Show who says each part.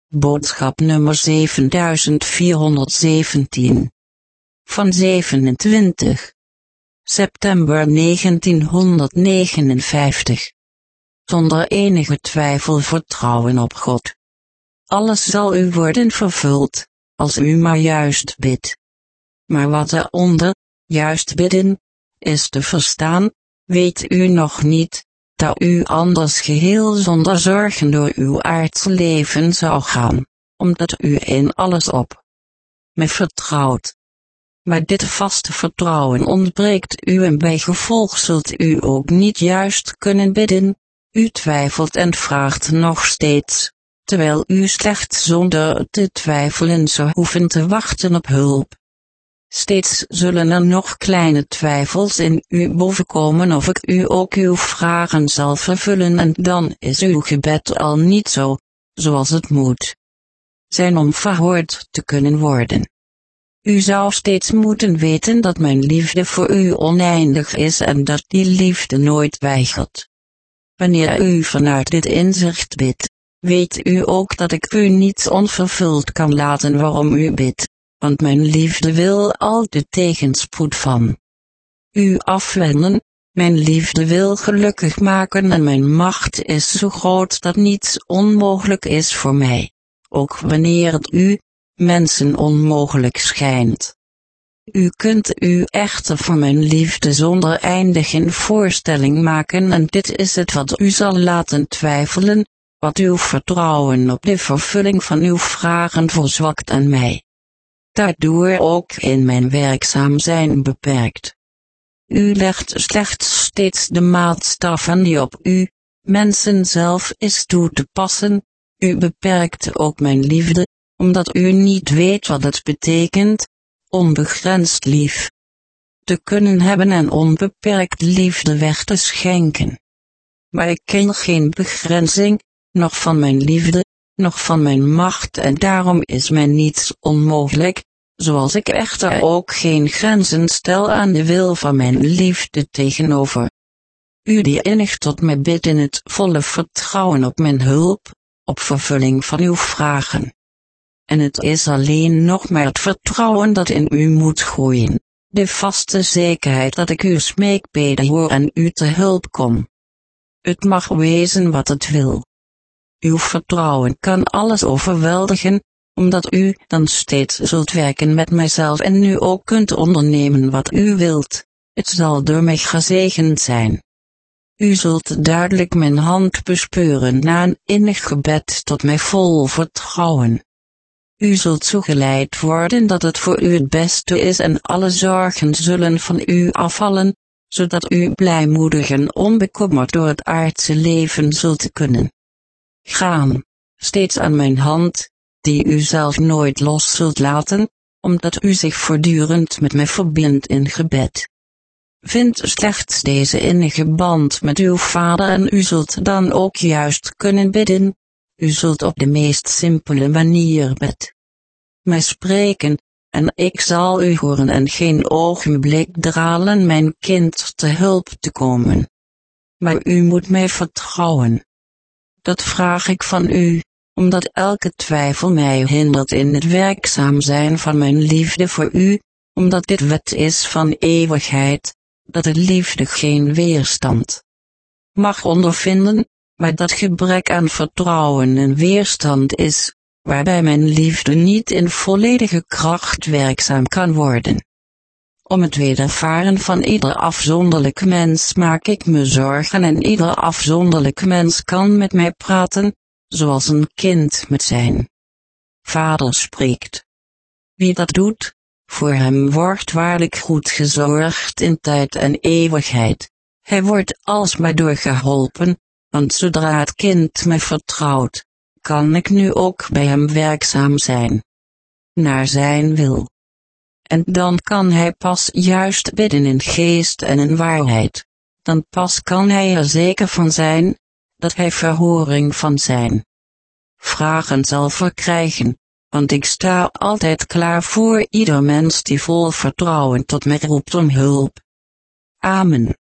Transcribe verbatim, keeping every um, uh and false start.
Speaker 1: boodschap nummer zevenduizend vierhonderdzeventien. Van zevenentwintig september negentienhonderdnegenenvijftig. Zonder enige twijfel vertrouwen op God. Alles zal u worden vervuld, als u maar juist bidt. Maar wat er onder, juist bidden, is te verstaan, weet u nog niet, dat u anders geheel zonder zorgen door uw aardse leven zou gaan, omdat u in alles op mij vertrouwt. Maar dit vaste vertrouwen ontbreekt u en bij gevolg zult u ook niet juist kunnen bidden, u twijfelt en vraagt nog steeds, terwijl u slechts zonder te twijfelen zou hoeven te wachten op hulp. Steeds zullen er nog kleine twijfels in u bovenkomen of ik u ook uw vragen zal vervullen en dan is uw gebed al niet zo, zoals het moet zijn om verhoord te kunnen worden. U zou steeds moeten weten dat mijn liefde voor u oneindig is en dat die liefde nooit weigert. Wanneer u vanuit dit inzicht bidt, weet u ook dat ik u niets onvervuld kan laten waarom u bidt, want mijn liefde wil al de tegenspoed van u afwenden, mijn liefde wil gelukkig maken en mijn macht is zo groot dat niets onmogelijk is voor mij, ook wanneer het u, mensen, onmogelijk schijnt. U kunt u echter voor mijn liefde zonder einde geen voorstelling maken en dit is het wat u zal laten twijfelen, wat uw vertrouwen op de vervulling van uw vragen verzwakt en mij daardoor ook in mijn werkzaam zijn beperkt. U legt slechts steeds de maatstaffen die op u, mensen zelf, is toe te passen, u beperkt ook mijn liefde, omdat u niet weet wat het betekent, onbegrensd lief te kunnen hebben en onbeperkt liefde weg te schenken. Maar ik ken geen begrenzing, noch van mijn liefde, noch van mijn macht en daarom is mij niets onmogelijk, zoals ik echter ook geen grenzen stel aan de wil van mijn liefde tegenover u die innig tot mij bidt in het volle vertrouwen op mijn hulp, op vervulling van uw vragen. En het is alleen nog maar het vertrouwen dat in u moet groeien, de vaste zekerheid dat ik uw smeekbeden hoor en u te hulp kom. Het mag wezen wat het wil. Uw vertrouwen kan alles overweldigen, omdat u dan steeds zult werken met mijzelf en nu ook kunt ondernemen wat u wilt. Het zal door mij gezegend zijn. U zult duidelijk mijn hand bespeuren na een innig gebed tot mij vol vertrouwen. U zult zo geleid worden dat het voor u het beste is en alle zorgen zullen van u afvallen, zodat u blijmoedig en onbekommerd door het aardse leven zult kunnen gaan, steeds aan mijn hand, die u zelf nooit los zult laten, omdat u zich voortdurend met mij verbindt in gebed. Vind slechts deze innige band met uw Vader en u zult dan ook juist kunnen bidden, u zult op de meest simpele manier met mij spreken, en ik zal u horen en geen ogenblik dralen mijn kind te hulp te komen. Maar u moet mij vertrouwen. Dat vraag ik van u, omdat elke twijfel mij hindert in het werkzaam zijn van mijn liefde voor u, omdat dit wet is van eeuwigheid, dat de liefde geen weerstand mag ondervinden, maar dat gebrek aan vertrouwen een weerstand is, waarbij mijn liefde niet in volledige kracht werkzaam kan worden. Om het wedervaren van ieder afzonderlijk mens maak ik me zorgen en ieder afzonderlijk mens kan met mij praten, zoals een kind met zijn vader spreekt. Wie dat doet, voor hem wordt waarlijk goed gezorgd in tijd en eeuwigheid. Hij wordt alsmaar door geholpen, want zodra het kind mij vertrouwt, kan ik nu ook bij hem werkzaam zijn, naar zijn wil. En dan kan hij pas juist bidden in geest en in waarheid, dan pas kan hij er zeker van zijn, dat hij verhoring van zijn vragen zal verkrijgen, want ik sta altijd klaar voor ieder mens die vol vertrouwen tot mij roept om hulp. Amen.